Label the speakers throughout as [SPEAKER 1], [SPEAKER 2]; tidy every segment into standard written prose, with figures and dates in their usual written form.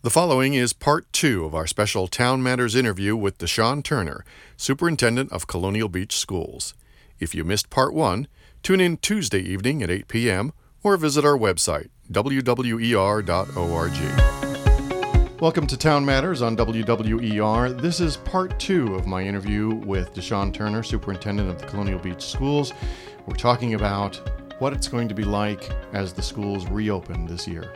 [SPEAKER 1] The following is part 2 of our special Town Matters interview with Deshawn Turner, Superintendent of Colonial Beach Schools. If you missed part 1, tune in Tuesday evening at 8 p.m. or visit our website, wwer.org. Welcome to Town Matters on WWER. This is part 2 of my interview with Deshawn Turner, Superintendent of the Colonial Beach Schools. We're talking about what it's going to be like as the schools reopen this year.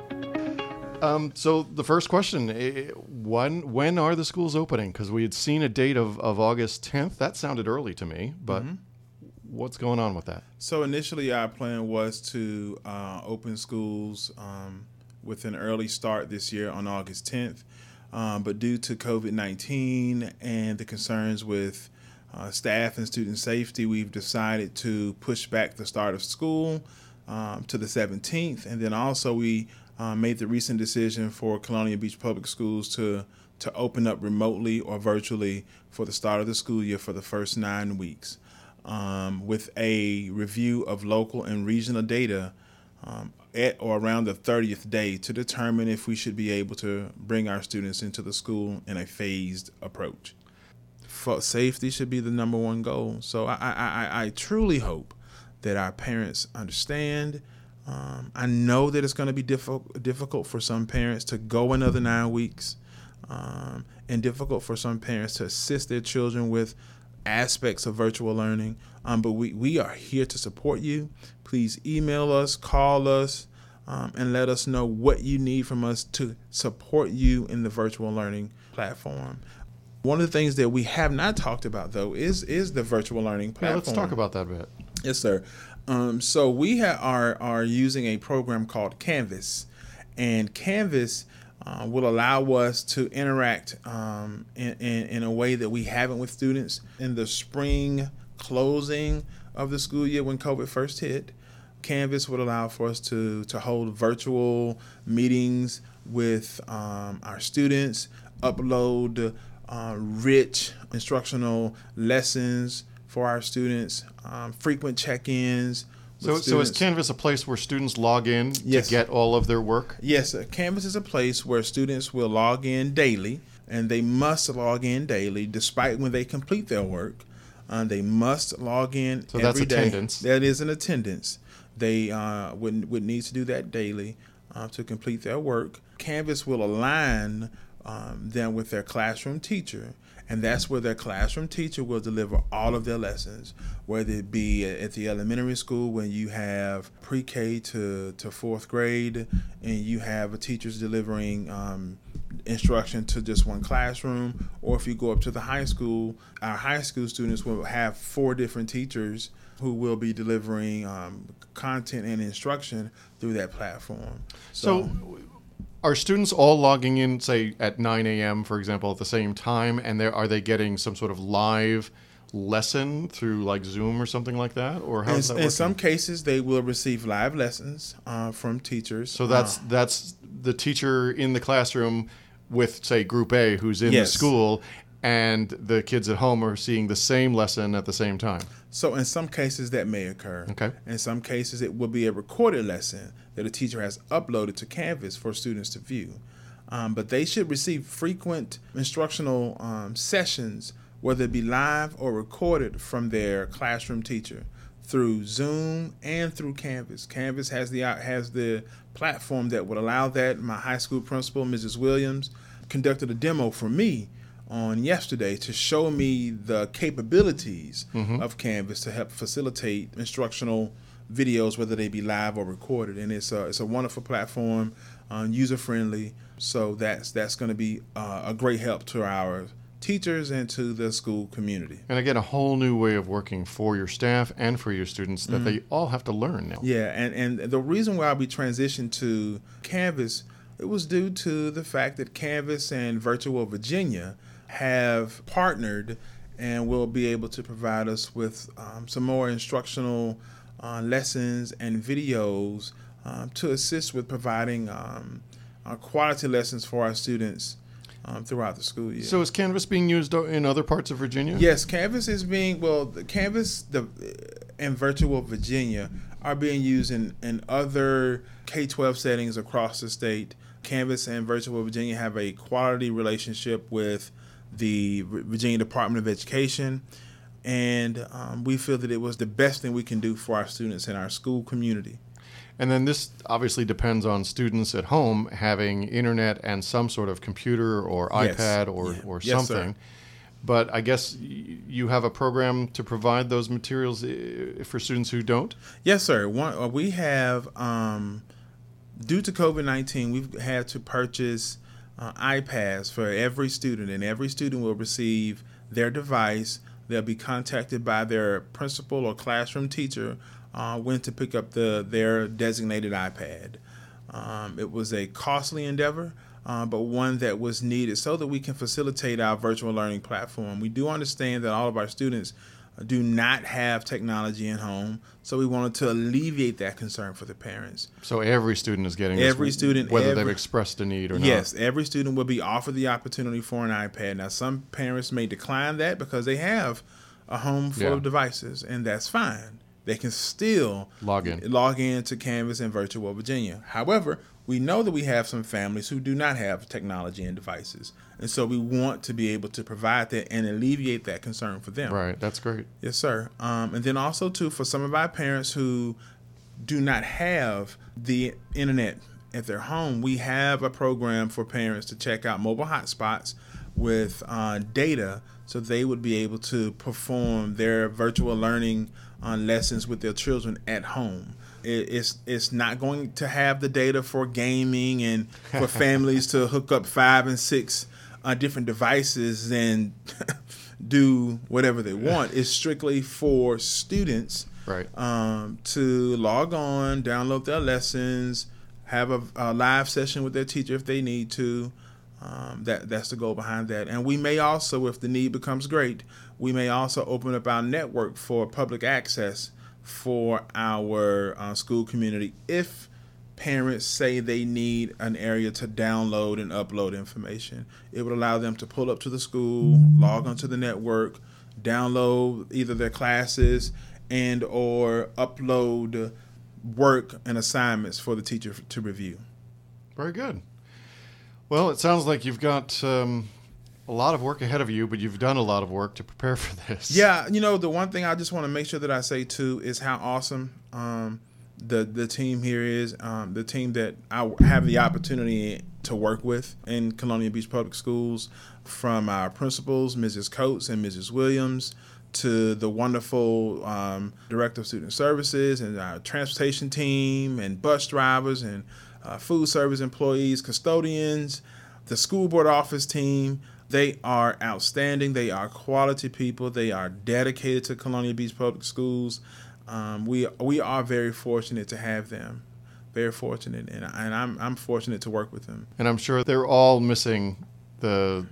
[SPEAKER 1] So the first question, when are the schools opening? Because we had seen a date of August 10th. That sounded early to me, but what's going on with that?
[SPEAKER 2] So initially our plan was to open schools with an early start this year on August 10th. But due to COVID-19 and the concerns with staff and student safety, we've decided to push back the start of school to the 17th. And then also we made the recent decision for Colonial Beach Public Schools to open up remotely or virtually for the start of the school year for the first 9 weeks, with a review of local and regional data at or around the 30th day to determine if we should be able to bring our students into the school in a phased approach. Safety should be the number one goal. So I truly hope that our parents understand. I know that it's going to be difficult for some parents to go another 9 weeks, and difficult for some parents to assist their children with aspects of virtual learning. But we are here to support you. Please email us, call us, and let us know what you need from us to support you in the virtual learning platform. One of the things that we have not talked about, though, is the virtual learning platform.
[SPEAKER 1] Yeah, let's talk about that a bit.
[SPEAKER 2] Yes, sir. So we are using a program called Canvas, and Canvas will allow us to interact in a way that we haven't with students. In the spring closing of the school year when COVID first hit, Canvas would allow for us to hold virtual meetings with our students, upload rich instructional lessons for our students, frequent check-ins.
[SPEAKER 1] So is Canvas a place where students log in to get all of their work?
[SPEAKER 2] Yes, Canvas is a place where students will log in daily, and they must log in daily despite when they complete their work. They must log in
[SPEAKER 1] so
[SPEAKER 2] every day.
[SPEAKER 1] That's attendance.
[SPEAKER 2] That is an attendance. They would need to do that daily to complete their work. Canvas will align them with their classroom teacher, and that's where their classroom teacher will deliver all of their lessons, whether it be at the elementary school when you have pre-K to fourth grade and you have teachers delivering instruction to just one classroom, or if you go up to the high school, our high school students will have 4 different teachers who will be delivering content and instruction through that platform.
[SPEAKER 1] So are students all logging in, say, at 9 a.m., for example, at the same time, and are they getting some sort of live lesson through, like, Zoom or something like that? Or how is that working?
[SPEAKER 2] In some cases, they will receive live lessons from teachers.
[SPEAKER 1] So that's the teacher in the classroom with, say, Group A who's in the school, and the kids at home are seeing the same lesson at the same time.
[SPEAKER 2] So in some cases that may occur.
[SPEAKER 1] Okay.
[SPEAKER 2] In some cases it will be a recorded lesson that a teacher has uploaded to Canvas for students to view. But they should receive frequent instructional sessions, whether it be live or recorded, from their classroom teacher through Zoom and through Canvas. Canvas has the platform that would allow that. My high school principal, Mrs. Williams, conducted a demo for me on yesterday to show me the capabilities of Canvas to help facilitate instructional videos, whether they be live or recorded. And it's a wonderful platform, user-friendly. So that's going to be a great help to our teachers and to the school community.
[SPEAKER 1] And again, a whole new way of working for your staff and for your students that they all have to learn now.
[SPEAKER 2] Yeah, and the reason why we transitioned to Canvas, it was due to the fact that Canvas and Virtual Virginia have partnered and will be able to provide us with some more instructional lessons and videos to assist with providing quality lessons for our students throughout the school year.
[SPEAKER 1] So is Canvas being used in other parts of Virginia?
[SPEAKER 2] Yes, Canvas is being, Canvas and Virtual Virginia are being used in other K-12 settings across the state. Canvas and Virtual Virginia have a quality relationship with the Virginia Department of Education, and we feel that it was the best thing we can do for our students and our school community.
[SPEAKER 1] And then this obviously depends on students at home having internet and some sort of computer or iPad or
[SPEAKER 2] Yes,
[SPEAKER 1] something.
[SPEAKER 2] sir.
[SPEAKER 1] But I guess you have a program to provide those materials for students who don't?
[SPEAKER 2] Yes, sir. We have, due to COVID-19, we've had to purchase iPads for every student, and every student will receive their device. They'll be contacted by their principal or classroom teacher when to pick up their designated iPad. It was a costly endeavor, but one that was needed so that we can facilitate our virtual learning platform. We do understand that all of our students do not have technology at home, so we wanted to alleviate that concern for the parents.
[SPEAKER 1] So every student is getting
[SPEAKER 2] Every
[SPEAKER 1] this,
[SPEAKER 2] student,
[SPEAKER 1] whether they've expressed a need or not.
[SPEAKER 2] Yes, every student will be offered the opportunity for an iPad. Now, some parents may decline that because they have a home full of devices, and that's fine. They can still log in to Canvas and Virtual Virginia. However, we know that we have some families who do not have technology and devices, and so we want to be able to provide that and alleviate that concern for them.
[SPEAKER 1] Right, that's great.
[SPEAKER 2] Yes, sir. And then also, too, for some of our parents who do not have the internet at their home, we have a program for parents to check out mobile hotspots with data so they would be able to perform their virtual learning lessons with their children at home. It's not going to have the data for gaming and for families to hook up 5 and 6 different devices and do whatever they want. It's strictly for students,
[SPEAKER 1] right,
[SPEAKER 2] to log on, download their lessons, have a live session with their teacher if they need to. That's the goal behind that. And we may also, if the need becomes great, we may also open up our network for public access for our school community if parents say they need an area to download and upload information. It would allow them to pull up to the school, log onto the network, download either their classes and or upload work and assignments for the teacher to review.
[SPEAKER 1] Very good. Well, it sounds like you've got a lot of work ahead of you, but you've done a lot of work to prepare for this.
[SPEAKER 2] Yeah, the one thing I just want to make sure that I say, too, is how awesome the team here is, the team that I have the opportunity to work with in Colonial Beach Public Schools, from our principals, Mrs. Coates and Mrs. Williams, to the wonderful Director of Student Services and our transportation team and bus drivers and food service employees, custodians, the school board office team. They are outstanding. They are quality people. They are dedicated to Colonial Beach Public Schools. We are very fortunate to have them. Very fortunate, and I'm fortunate to work with them.
[SPEAKER 1] And I'm sure they're all missing the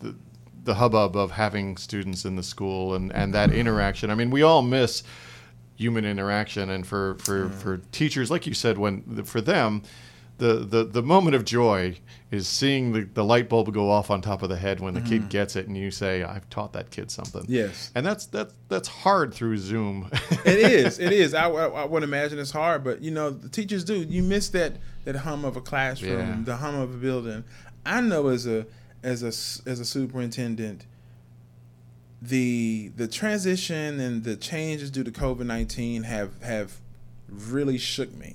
[SPEAKER 1] hubbub of having students in the school and that interaction. I mean, we all miss human interaction, and for teachers, like you said, for them, the moment of joy is seeing the light bulb go off on top of the head when the kid gets it and you say, I've taught that kid something.
[SPEAKER 2] Yes.
[SPEAKER 1] And that's hard through Zoom.
[SPEAKER 2] It is. I would imagine it's hard, but the teachers do. You miss that hum of a classroom, the hum of a building. I know as a superintendent, the transition and the changes due to COVID-19 have really shook me.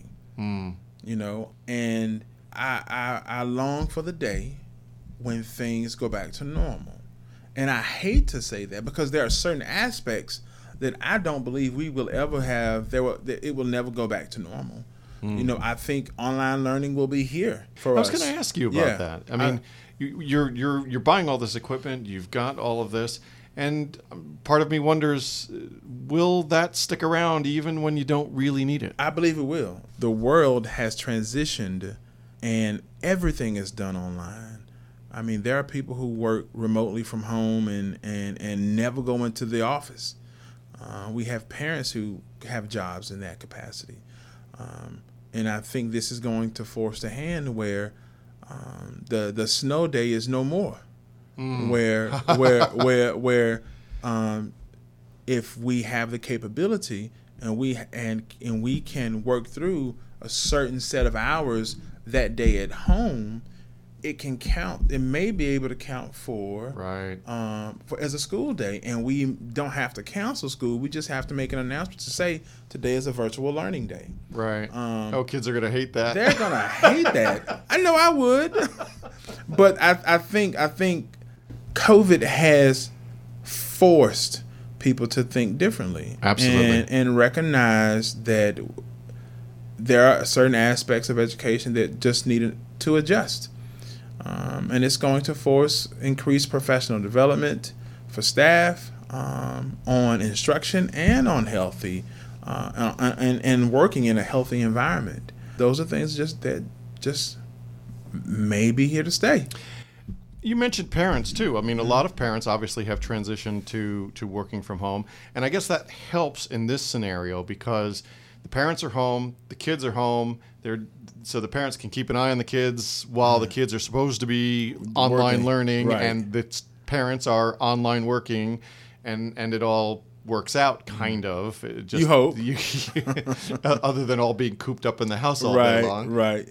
[SPEAKER 2] And I long for the day when things go back to normal. And I hate to say that because there are certain aspects that I don't believe we will ever have. It will never go back to normal. I think online learning will be here for us.
[SPEAKER 1] I was going to ask you about that. I mean, you're buying all this equipment. You've got all of this. And part of me wonders, will that stick around even when you don't really need it?
[SPEAKER 2] I believe it will. The world has transitioned and everything is done online. I mean, there are people who work remotely from home and never go into the office. We have parents who have jobs in that capacity. And I think this is going to force the hand where the snow day is no more. Where if we have the capability and we can work through a certain set of hours that day at home, it can count. It may be able to count for for as a school day, and we don't have to cancel school. We just have to make an announcement to say today is a virtual learning day.
[SPEAKER 1] Right. Kids are gonna hate that.
[SPEAKER 2] They're gonna hate that. I know I would, but I think COVID has forced people to think differently.
[SPEAKER 1] Absolutely.
[SPEAKER 2] And recognize that there are certain aspects of education that just need to adjust. And it's going to force increased professional development for staff on instruction and on healthy and working in a healthy environment. Those are things that may be here to stay.
[SPEAKER 1] You mentioned parents too. I mean, a lot of parents obviously have transitioned to working from home, and I guess that helps in this scenario because the parents are home, the kids are home. So the parents can keep an eye on the kids while the kids are supposed to be online learning, and the parents are online working, and it all works out kind of. Just,
[SPEAKER 2] you hope.
[SPEAKER 1] Other than all being cooped up in the house all day long.
[SPEAKER 2] Right.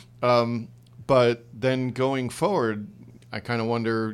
[SPEAKER 1] But then going forward, I kind of wonder,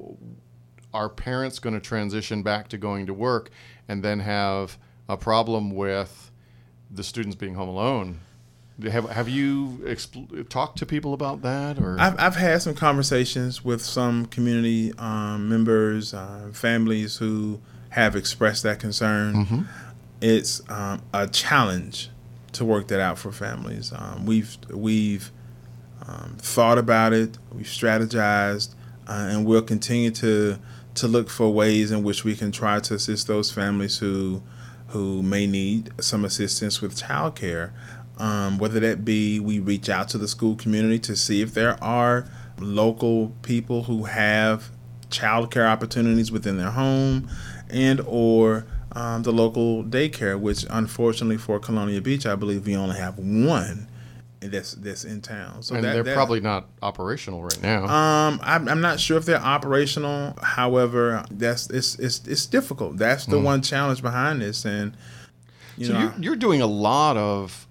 [SPEAKER 1] are parents going to transition back to going to work and then have a problem with the students being home alone? Have you talked to people about that? Or
[SPEAKER 2] I've had some conversations with some community members, families who have expressed that concern.
[SPEAKER 1] Mm-hmm.
[SPEAKER 2] It's a challenge to work that out for families. We've thought about it, we've strategized, and we'll continue to look for ways in which we can try to assist those families who may need some assistance with childcare. Whether that be we reach out to the school community to see if there are local people who have childcare opportunities within their home, and or the local daycare, which unfortunately for Colonial Beach, I believe we only have one that's in town. So
[SPEAKER 1] and they're probably not operational right now.
[SPEAKER 2] I'm not sure if they're operational. However, it's difficult. That's the one challenge behind this. And
[SPEAKER 1] you're doing a lot of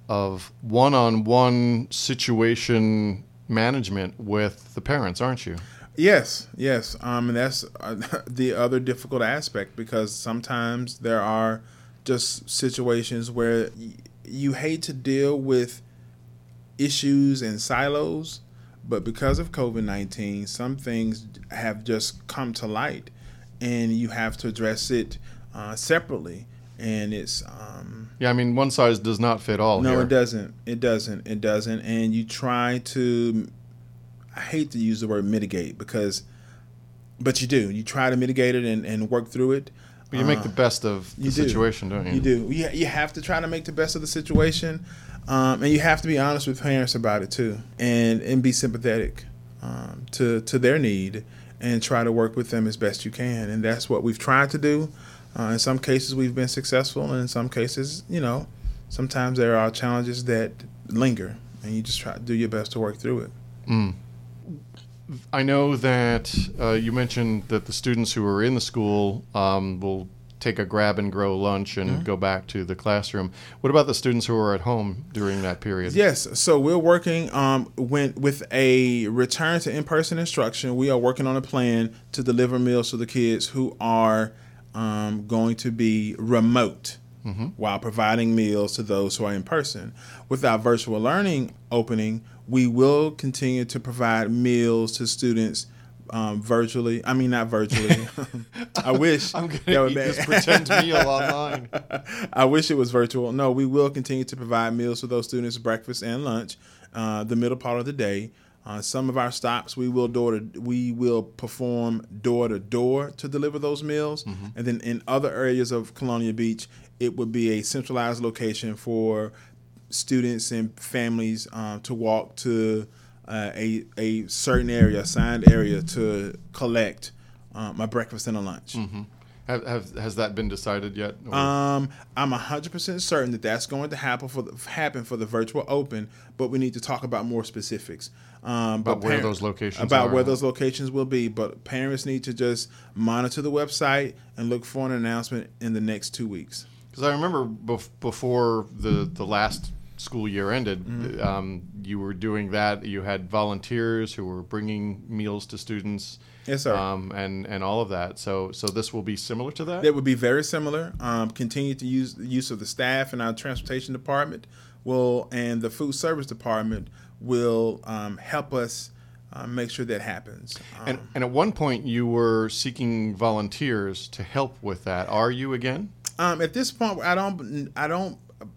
[SPEAKER 1] one-on-one situation management with the parents, aren't you?
[SPEAKER 2] Yes. And that's the other difficult aspect, because sometimes there are just situations where you hate to deal with issues in silos, but because of COVID-19, some things have just come to light, and you have to address it separately. And it's
[SPEAKER 1] I mean, one size does not fit all.
[SPEAKER 2] No,
[SPEAKER 1] here.
[SPEAKER 2] it doesn't. And you try to, I hate to use the word mitigate, but you do. You try to mitigate it and work through it.
[SPEAKER 1] But you make the best of the situation, don't you?
[SPEAKER 2] You do. You have to try to make the best of the situation, and you have to be honest with parents about it too, and be sympathetic to their need, and try to work with them as best you can. And that's what we've tried to do. In some cases, we've been successful, and in some cases, sometimes there are challenges that linger, and you just try to do your best to work through it.
[SPEAKER 1] I know that you mentioned that the students who are in the school will take a grab and grow lunch and go back to the classroom. What about the students who are at home during that period?
[SPEAKER 2] Yes, so we're working with a return to in-person instruction. We are working on a plan to deliver meals to the kids who are going to be remote while providing meals to those who are in person. With our virtual learning opening, we will continue to provide meals to students virtually. I mean, not virtually. I wish.
[SPEAKER 1] I'm going to eat this pretend meal online.
[SPEAKER 2] I wish it was virtual. No, we will continue to provide meals to those students, breakfast and lunch, the middle part of the day. Some of our stops, we will perform door to door to deliver those meals, and then in other areas of Colonial Beach, it would be a centralized location for students and families to walk to a certain area, assigned area, to collect a breakfast and a lunch.
[SPEAKER 1] Has that been decided yet?
[SPEAKER 2] I'm 100% certain that that's going to happen for the virtual open, but we need to talk about more specifics.
[SPEAKER 1] About where those locations
[SPEAKER 2] where those locations will be. But parents need to just monitor the website and look for an announcement in the next 2 weeks.
[SPEAKER 1] Because I remember before the last school year ended, you were doing that. You had volunteers who were bringing meals to students.
[SPEAKER 2] Yes, sir.
[SPEAKER 1] And all of that. So this will be similar to that?
[SPEAKER 2] It would be very similar. Continue to use the use of the staff in our transportation department and the food service department will help us make sure that happens.
[SPEAKER 1] And at one point, you were seeking volunteers to help with that. Are you again?
[SPEAKER 2] At this point, I don't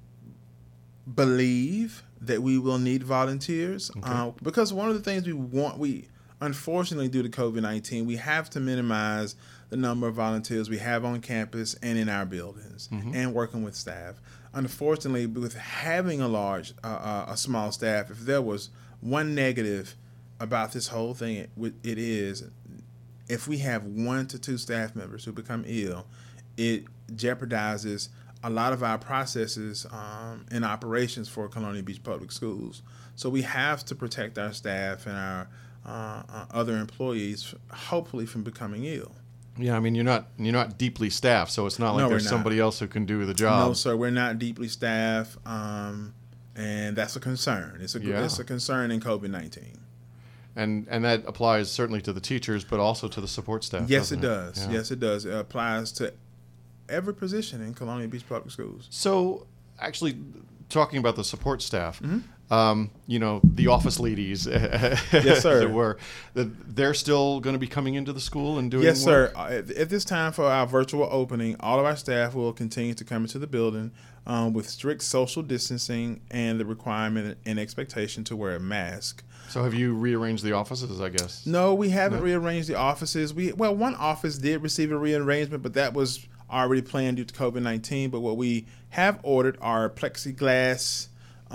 [SPEAKER 2] believe that we will need volunteers because one of the things we unfortunately, due to COVID-19, we have to minimize the number of volunteers we have on campus and in our buildings and working with staff. Unfortunately, with having a small staff, if there was one negative about this whole thing, it is if we have 1 to 2 staff members who become ill, it jeopardizes a lot of our processes and operations for Colonial Beach Public Schools. So we have to protect our staff and our other employees, hopefully, from becoming ill.
[SPEAKER 1] Yeah, I mean, you're not deeply staffed, so it's not like there's somebody else who can do the job.
[SPEAKER 2] No, sir, we're not deeply staffed, and that's a concern. It's a concern in COVID-19.
[SPEAKER 1] And that applies certainly to the teachers, but also to the support staff.
[SPEAKER 2] Yes, it does.
[SPEAKER 1] Yeah.
[SPEAKER 2] Yes, it does. It applies to every position in Colonial Beach Public Schools.
[SPEAKER 1] So, actually, talking about the support staff, the office ladies,
[SPEAKER 2] yes, sir.
[SPEAKER 1] as it were, they're still going to be coming into the school and doing
[SPEAKER 2] yes,
[SPEAKER 1] work?
[SPEAKER 2] Sir. At this time for our virtual opening, all of our staff will continue to come into the building with strict social distancing and the requirement and expectation to wear a mask.
[SPEAKER 1] So have you rearranged the offices, I guess?
[SPEAKER 2] No, we haven't rearranged the offices. One office did receive a rearrangement, but that was already planned due to COVID-19. But what we have ordered are plexiglass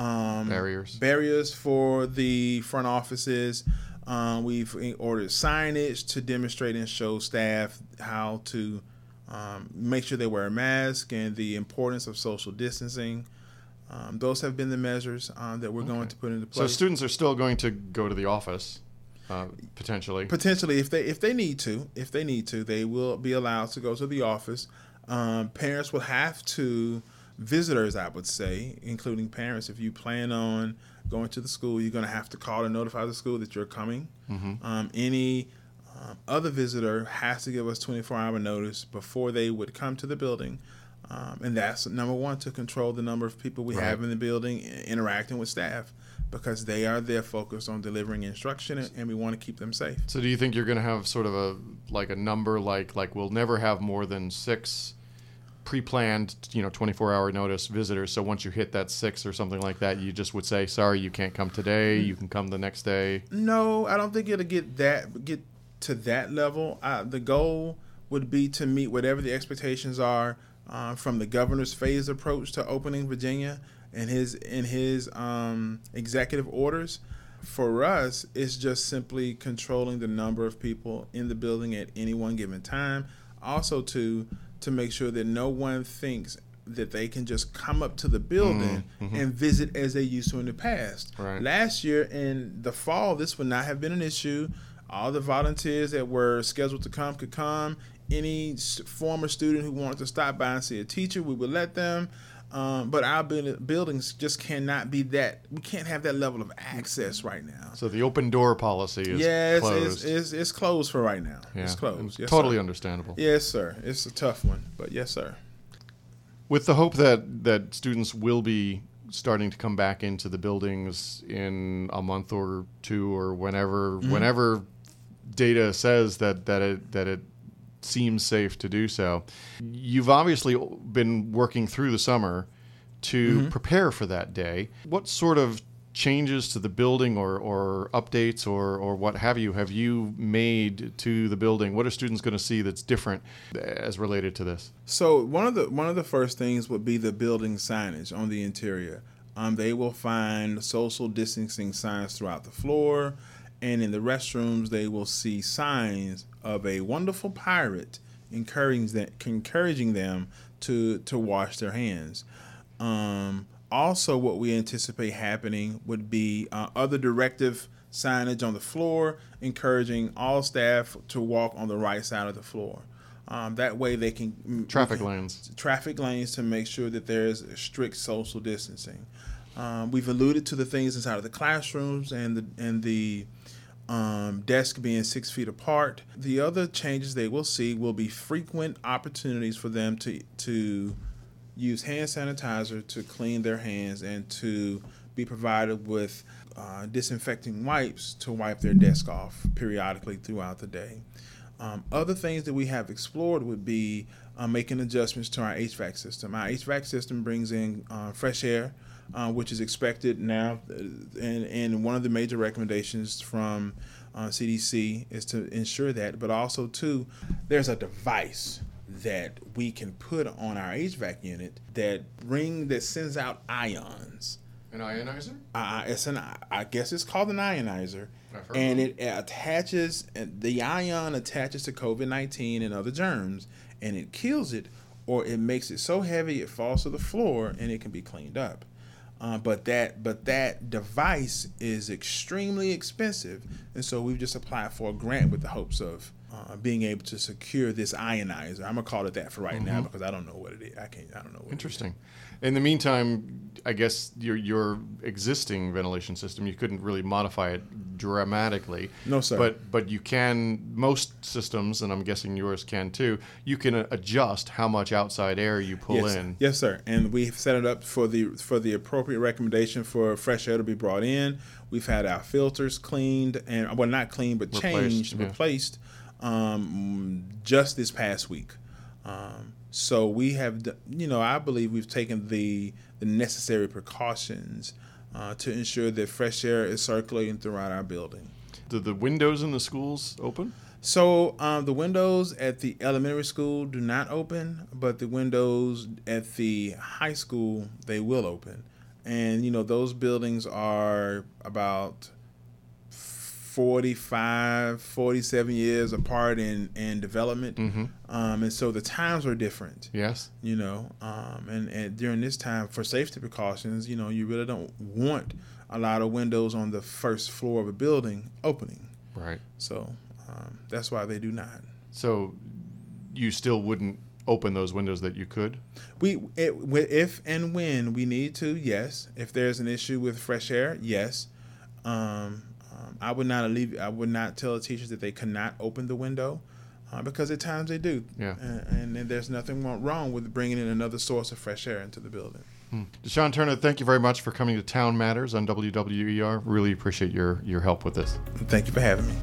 [SPEAKER 2] barriers for the front offices. We've ordered signage to demonstrate and show staff how to make sure they wear a mask and the importance of social distancing. Those have been the measures that we're going to put into place.
[SPEAKER 1] So students are still going to go to the office, potentially.
[SPEAKER 2] Potentially, if they need to, they will be allowed to go to the office. Parents will have to. Visitors, I would say, including parents, if you plan on going to the school, you're going to have to call and notify the school that you're coming. Any other visitor has to give us 24-hour notice before they would come to the building. And that's number one, to control the number of people we have in the building interacting with staff, because they are there focused on delivering instruction, and we want to keep them safe.
[SPEAKER 1] So do you think you're going to have sort of a number like we'll never have more than 6 pre-planned 24-hour notice visitors, so once you hit that 6 or something like that, you just would say, sorry, you can't come today, you can come the next day?
[SPEAKER 2] No, I don't think it'll get to that level. The goal would be to meet whatever the expectations are from the governor's phased approach to opening Virginia and his executive orders. For us, it's just simply controlling the number of people in the building at any one given time. Also to make sure that no one thinks that they can just come up to the building and visit as they used to in the past.
[SPEAKER 1] Right.
[SPEAKER 2] Last year in the fall, this would not have been an issue. All the volunteers that were scheduled to come could come. Any former student who wanted to stop by and see a teacher, we would let them. But our buildings just cannot be that. We can't have that level of access right now.
[SPEAKER 1] So the open door policy is closed.
[SPEAKER 2] It's closed for right now.
[SPEAKER 1] Yeah.
[SPEAKER 2] It's closed. Yes,
[SPEAKER 1] totally
[SPEAKER 2] sir.
[SPEAKER 1] Understandable.
[SPEAKER 2] Yes, sir. It's a tough one, but yes, sir.
[SPEAKER 1] With the hope that students will be starting to come back into the buildings in a month or 2 or whenever data says that it seems safe to do so. You've obviously been working through the summer to prepare for that day. What sort of changes to the building or updates or what have you made to the building? What are students going to see that's different as related to this?
[SPEAKER 2] So one of the first things would be the building signage on the interior. They will find social distancing signs throughout the floor, and in the restrooms they will see signs of a wonderful pirate encouraging them to wash their hands. Also, what we anticipate happening would be other directive signage on the floor, encouraging all staff to walk on the right side of the floor. That way they can...
[SPEAKER 1] Traffic lanes
[SPEAKER 2] to make sure that there is strict social distancing. We've alluded to the things inside of the classrooms and the desk being 6 feet apart. The other changes they will see will be frequent opportunities for them to use hand sanitizer to clean their hands and to be provided with disinfecting wipes to wipe their desk off periodically throughout the day. Other things that we have explored would be making adjustments to our HVAC system. Our HVAC system brings in fresh air, which is expected now, and one of the major recommendations from CDC is to ensure that, but also too, there's a device that we can put on our HVAC unit that sends out ions.
[SPEAKER 1] An ionizer?
[SPEAKER 2] I guess it's called an ionizer, and it attaches. The ion attaches to COVID-19 and other germs, and it kills it, or it makes it so heavy it falls to the floor, and it can be cleaned up. But that device is extremely expensive, and so we've just applied for a grant with the hopes of being able to secure this ionizer. I'm gonna call it that for right now because I don't know what it is. I don't know.
[SPEAKER 1] Interesting. In the meantime, I guess your existing ventilation system, you couldn't really modify it dramatically.
[SPEAKER 2] No, sir.
[SPEAKER 1] But you can, most systems, and I'm guessing yours can too, you can adjust how much outside air you pull in.
[SPEAKER 2] Yes, sir. And we've set it up for the appropriate recommendation for fresh air to be brought in. We've had our filters cleaned and, well, not cleaned, but replaced just this past week. So we have, I believe we've taken the necessary precautions to ensure that fresh air is circulating throughout our building.
[SPEAKER 1] Do the windows in the schools open?
[SPEAKER 2] So the windows at the elementary school do not open, but the windows at the high school, they will open. And, those buildings are about 45, 47 years apart in development. And so the times are different.
[SPEAKER 1] Yes.
[SPEAKER 2] And during this time, for safety precautions, you really don't want a lot of windows on the first floor of a building opening.
[SPEAKER 1] Right.
[SPEAKER 2] So that's why they do not.
[SPEAKER 1] So you still wouldn't open those windows that you could?
[SPEAKER 2] If and when we need to, yes. If there's an issue with fresh air, yes. I would not tell the teachers that they cannot open the window because at times they do.
[SPEAKER 1] Yeah.
[SPEAKER 2] And there's nothing wrong with bringing in another source of fresh air into the building.
[SPEAKER 1] Deshaun Turner, thank you very much for coming to Town Matters on WWER. Really appreciate your help with this.
[SPEAKER 2] Thank you for having me.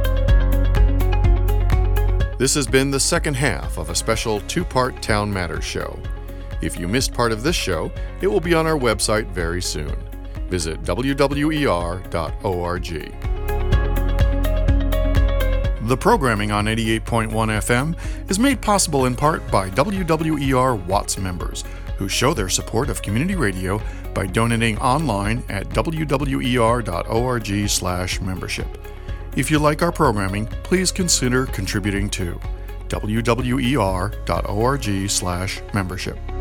[SPEAKER 1] This has been the second half of a special two-part Town Matters show. If you missed part of this show, it will be on our website very soon. Visit wwer.org. The programming on 88.1 FM is made possible in part by WWER Watts members, who show their support of community radio by donating online at wwer.org/membership. If you like our programming, please consider contributing to wwer.org/membership.